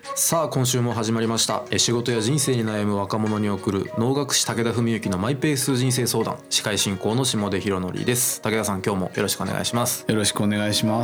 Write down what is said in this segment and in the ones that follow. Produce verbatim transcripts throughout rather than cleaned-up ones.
さあ今週も始まりました。え仕事や人生に悩む若者に送る能楽師武田文幸のマイペース人生相談、司会進行の下出博則です。武田さん、今日もよろしくお願いします。 よろしくお願いします。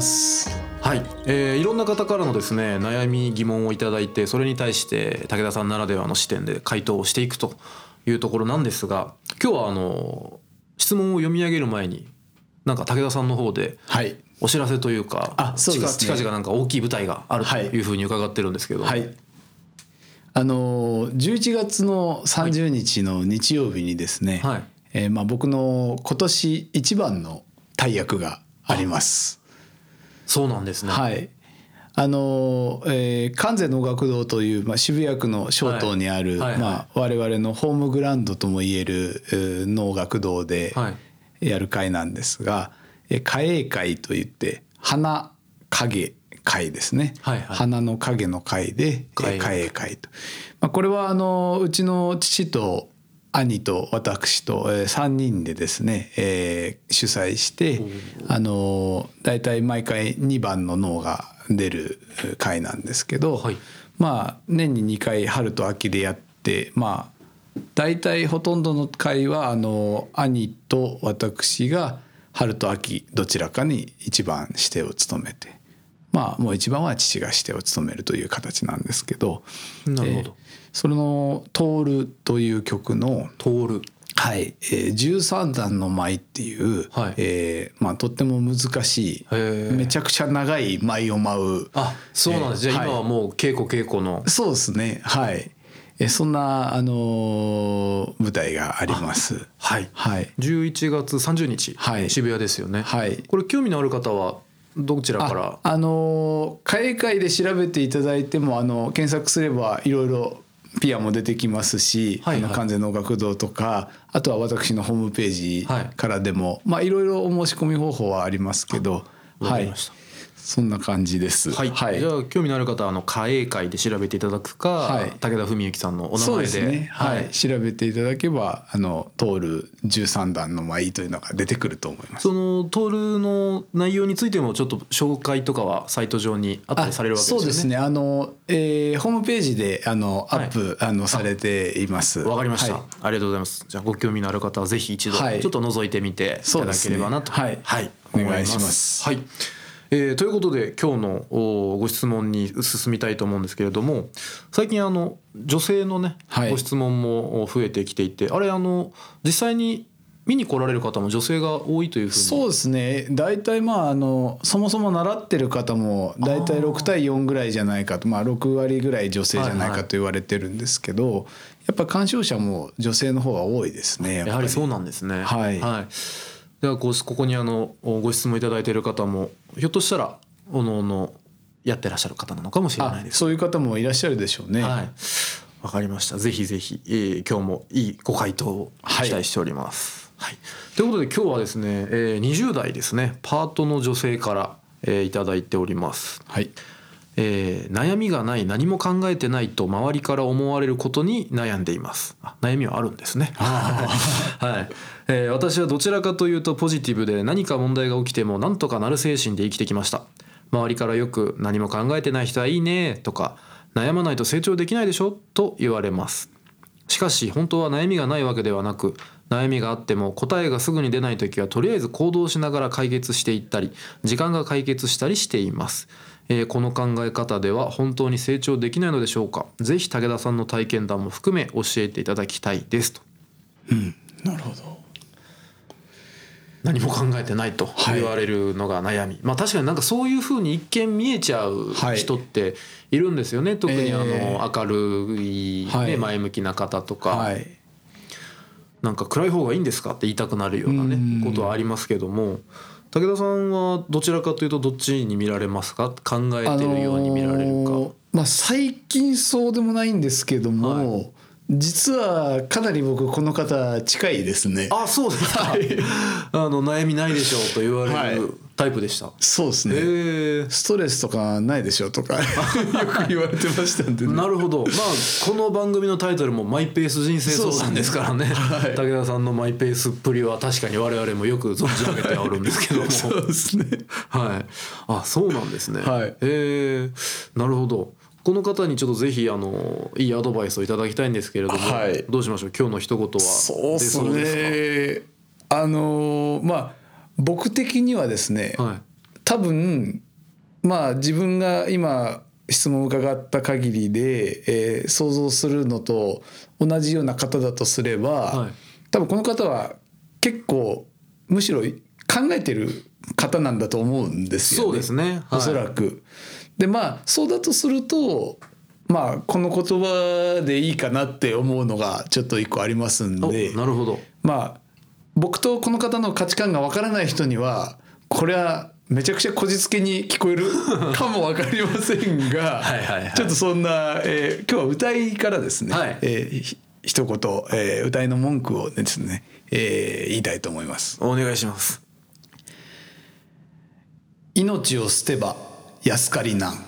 はい、えー、いろんな方からのですね悩み疑問をいただいて、それに対して武田さんならではの視点で回答をしていくというところなんですが、今日はあの質問を読み上げる前になんか武田さんの方でお知らせというか、 あ、そうですね、 近々なんか大きい舞台があるというふうに伺ってるんですけど、 はいはい、あのじゅういちがつのさんじゅうにちの日曜日にですね、はい、えー、まあ僕の今年一番の大役があります。 そうなんですね。 はい、あのえー、関西能楽堂という、まあ、渋谷区の小東にある、はいはいはい、まあ、我々のホームグラウンドともいえる能楽堂でやる会なんですが、花影会といって花影会ですね、はいはい、花の影の会で花影会と、まあ、これはあのうちの父と兄と私と、えー、さんにんでですね、えー、主催してあのだいたい毎回にばんの能が出る会なんですけど、はい、まあ年ににかい春と秋でやって、まあだいたいほとんどの会はあの兄と私が春と秋どちらかに一番指定を務めて、まあもう一番は父が指定を務めるという形なんですけど、 なるほど、えー、 その「通る」という曲の 「通る」 はい、えー、じゅうさんだんの舞っていう、はい、えーまあ、とっても難しいめちゃくちゃ長い舞を舞う。 あ、そうなんです、えー、じゃあ今はもう稽古稽古の。 そうですね、はい、えそんな、あのー、舞台があります。 はい、はい、じゅういちがつさんじゅうにち、はい、渋谷ですよね。はい、これ興味のある方はどちらから？ あ、あのー、花影会で調べていただいてもあの検索すればいろいろピアも出てきますし、はいはい、あの関西能楽堂とか、あとは私のホームページからでも、はい、まあいろいろお申し込み方法はありますけど、 わかりました。 はい、そんな感じです。 はい、はい、じゃあ興味のある方はあの花影会で調べていただくか、はい、武田文幸さんのお名前で、そうですね、 はい、調べていただけばあの通るじゅうさんだんの舞というのが出てくると思います。 その通るの内容についてもちょっと紹介とかはサイト上にあったりされるわけですよね。 そうですね、あの、えー、ホームページであのアップ、はい、あのされています。 わかりました、はい、ありがとうございます。じゃあご興味のある方はぜひ一度ちょっと覗いてみていただければなと、 はい、はい、お願いします。 はい、えー、ということで今日のご質問に進みたいと思うんですけれども、最近あの女性のね、はい、ご質問も増えてきていて、あれあの実際に見に来られる方も女性が多いというふうに。 そうですね、大体まああのそもそも習ってる方も大体ろくたいよんぐらいじゃないかと、まあ、ろくわりぐらい女性じゃないかと言われてるんですけど、はいはい、やっぱ鑑賞者も女性の方が多いですね。 や, やはりそうなんですね。 はい、 はい、ではここにあのご質問いただいている方もひょっとしたらおのおのやってらっしゃる方なのかもしれないです。 そういう方もいらっしゃるでしょうね。 はい、わかりました。ぜひぜひ、えー、今日もいいご回答を期待しております。はいはい、ということで今日はですね、えー、にじゅうだいですね、パートの女性から、えー、いただいております。はい、えー、悩みがない、何も考えてないと周りから思われることに悩んでいます。あ、悩みはあるんですね。はい、えー、私はどちらかというとポジティブで、何か問題が起きてもなんとかなる精神で生きてきました。周りからよく何も考えてない人はいいねとか、悩まないと成長できないでしょと言われます。しかし本当は悩みがないわけではなく、悩みがあっても答えがすぐに出ないときはとりあえず行動しながら解決していったり、時間が解決したりしています。えー、この考え方では本当に成長できないのでしょうか。ぜひ武田さんの体験談も含め教えていただきたいですと。 うん、なるほど。 何も考えてないと言われるのが悩み、はい、まあ確かになんかそういうふうに一見見えちゃう人っているんですよね、はい、特にあの明るい、ね、前向きな方とか、はい、なんか暗い方がいいんですかって言いたくなるようなねことはありますけども、武田さんはどちらかというとどっちに見られますか？考えてるように見られるか、あのーまあ、最近そうでもないんですけども、はい、実はかなり僕この方近いですね。 あ、そうですか。はい、あの悩みないでしょうと言われるタイプでした。はい、 そうですね。ストレスとかないでしょとかよく言われてましたんで、ね、 なるほど。まあこの番組のタイトルもマイペース人生相談ですからね。はい、武田さんのマイペースっぷりは確かに我々もよく存じ上げておるんですけども。 そうですね。 はい。あ、そうなんですね。 はい、 えー、なるほど。 この方にちょっとぜひあのいいアドバイスをいただきたいんですけれども、はい、どうしましょう。今日の一言は出そうですか。そうですね。 あのまあ僕的にはですね、はい、多分まあ自分が今質問を伺った限りで、えー、想像するのと同じような方だとすれば、はい、多分この方は結構むしろ考えてる方なんだと思うんですよね。 そうですね、 はい、おそらく。でまあそうだとするとまあこの言葉でいいかなって思うのがちょっと一個ありますんで。 なるほど。 まあ僕とこの方の価値観がわからない人にはこれはめちゃくちゃこじつけに聞こえるかも分かりませんがはいはい、はい、ちょっとそんな、えー、今日は歌いからですね、はい、えー、一言、えー、歌いの文句をですね、えー、言いたいと思います。 お願いします。 命を捨てば安かりなん。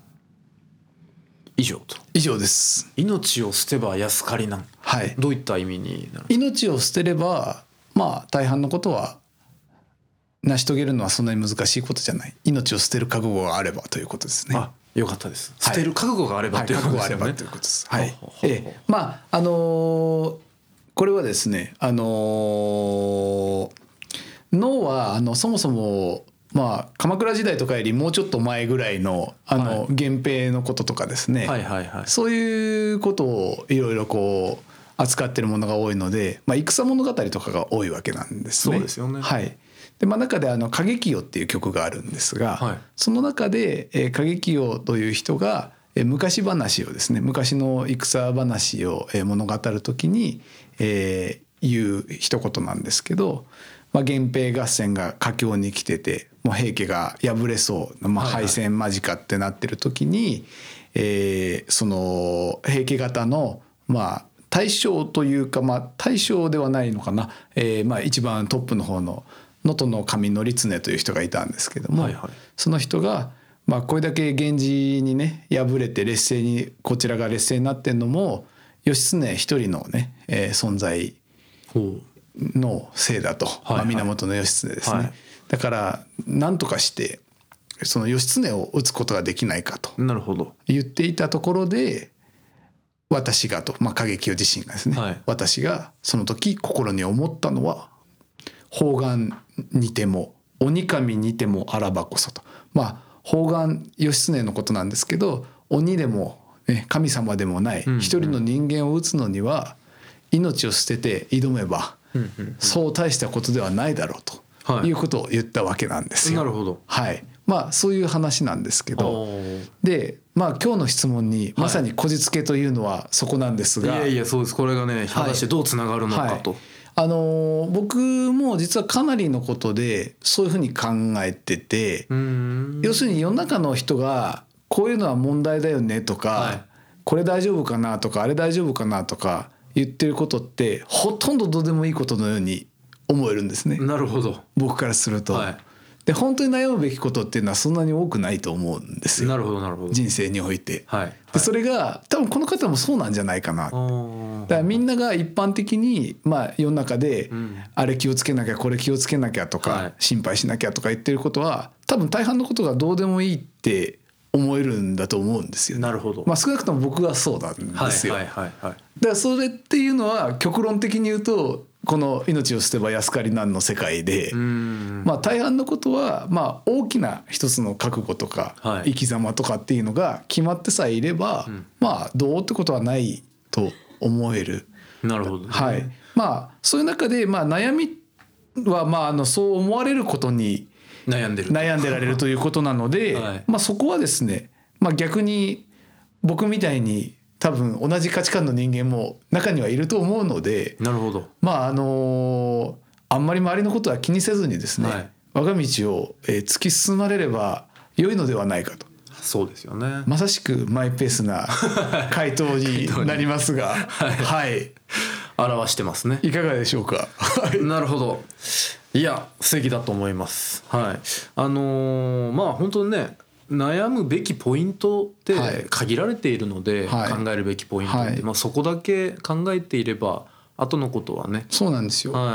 以上と。 以上です。 命を捨てば安かりなん、はい、どういった意味になるんですか。 命を捨てればまあ大半のことは成し遂げるのはそんなに難しいことじゃない。命を捨てる覚悟があればということですね。 あ、よかったです。捨てる覚悟があればということですね。 覚悟があればということです。はい。ええ、まああのー、これはですね、あのー、脳はあのそもそもまあ鎌倉時代とかよりもうちょっと前ぐらいのあの源平のこととかですね、はいはいはい、そういうことをいろいろこう扱ってるものが多いので、まあ、戦物語とかが多いわけなんですね。 そうですよね。 はい。でまあ、中であの歌劇王っていう曲があるんですが、はい、その中で、えー、歌劇王という人が、えー、昔話をですね昔の戦話を、えー、物語る時に、えー、言う一言なんですけど、まあ、源平合戦が佳境に来ててもう平家が敗れそう、まあ、敗戦間近ってなってる時に、はいはい、えー、その平家方のまあ大将というか、まあ、大将ではないのかな、えー、まあ一番トップの方の能登の神則経という人がいたんですけども、はいはい、その人が、まあ、これだけ源氏にね敗れて劣勢にこちらが劣勢になってんのも義経一人のね、えー、存在のせいだと、はいはい、まあ、源義経ですね、はい、だから何とかしてその義経を討つことができないかと言っていたところで私がと、まあ、歌劇王自身がですね、はい、私がその時心に思ったのは方眼にても鬼神にてもあらばこそと、まあ方眼義経のことなんですけど鬼でも、ね、神様でもない一人の人間を討つのには命を捨てて挑めばそう大したことではないだろうということを言ったわけなんですよ。 なるほど。 はい。まあそういう話なんですけど、でまあ今日の質問にまさにこじつけというのはそこなんですが、 はい、いやいやそうです。これがね果たしてどうつながるのかと、 はいはい、あの僕も実はかなりのことでそういうふうに考えてて、うーん、要するに世の中の人がこういうのは問題だよねとか、はい、これ大丈夫かなとかあれ大丈夫かなとか言ってることってほとんどどうでもいいことのように思えるんですね。 なるほど。 僕からすると、はい、で本当に悩むべきことっていうのはそんなに多くないと思うんですよ。 なるほどなるほど。 人生において、 はいはい、 でそれが多分この方もそうなんじゃないかな。だからみんなが一般的に、まあ、世の中で、うん、あれ気をつけなきゃこれ気をつけなきゃとか、はい、心配しなきゃとか言ってることは多分大半のことがどうでもいいって思えるんだと思うんですよね。 なるほど。 まあ、少なくとも僕はそうなんですよ。 はいはいはいはい、だからそれっていうのは極論的に言うとこの命を捨てば安かりなんの世界で、まあ、大半のことはまあ大きな一つの覚悟とか生き様とかっていうのが決まってさえいれば、まあどうってことはないと思える。 なるほどね。 はい。まあそういう中でまあ悩みはまああのそう思われることに悩んでる悩んでられるということなので、はい、まあそこはですね、まあ逆に僕みたいに多分同じ価値観の人間も中にはいると思うので、 なるほど。 まああのあんまり周りのことは気にせずにですね、はい、我が道を突き進まれれば良いのではないかと。 そうですよね。 まさしくマイペースな回答になりますが、はい、はい、 表してますね。 いかがでしょうか。 なるほど。いや素敵だと思います。はい。あのー、まあ本当にね。悩むべきポイントって限られているので、はい、考えるべきポイントって、はい、まあ、そこだけ考えていれば後のことはね、 そうなんですよ、 はい、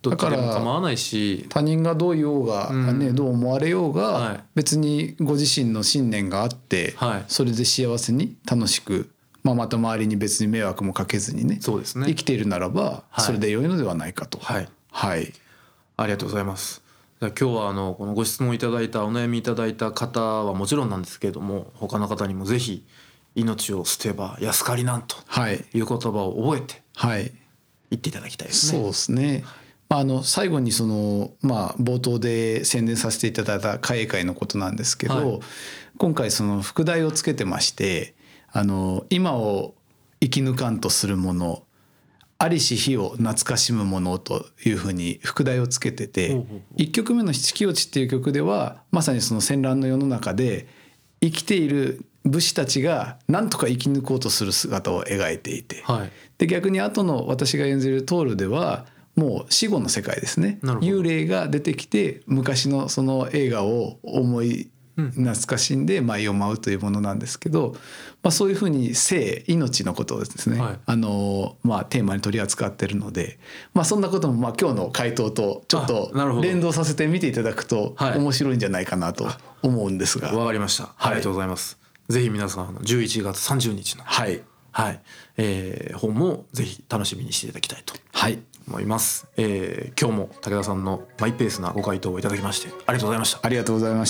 どっちでも構わないし、 他人がどう言おうが、ね、うん、どう思われようが、はい、別にご自身の信念があって、はい、それで幸せに楽しく、まあ、また周りに別に迷惑もかけずにね、そうですね、生きているならばそれで良いのではないかと。 はい、 はい、 ありがとうございます。今日はあのこのご質問いただいたお悩みいただいた方はもちろんなんですけれども、他の方にもぜひ命を捨てば安かりなんという言葉を覚えて言っていただきたいですね。 そうですね。あの最後にその、まあ、冒頭で宣伝させていただいた海英会のことなんですけど、はい、今回その副題をつけてまして、あの今を生き抜かんとするもの、ありし日を懐かしむものというふうに副題をつけてて、いっきょくめの七木落ちっていう曲ではまさにその戦乱の世の中で生きている武士たちが何とか生き抜こうとする姿を描いていて、はい、で逆に後の私が演じるトールではもう死後の世界ですね。幽霊が出てきて昔のその映画を思い懐かしんで舞を舞うというものなんですけど、まあ、そういうふうに生命のことをですね、はい、あのまあ、テーマに取り扱っているので、まあ、そんなこともまあ今日の回答とちょっと連動させて見ていただくと面白いんじゃないかなと思うんですが。 わかりました。ありがとうございます。はい、ぜひ皆さんじゅういちがつさんじゅうにちの、はいはいえー、本もぜひ楽しみにしていただきたいと思います。はい、えー、今日も武田さんのマイペースなご回答をいただきましてありがとうございました。 ありがとうございました。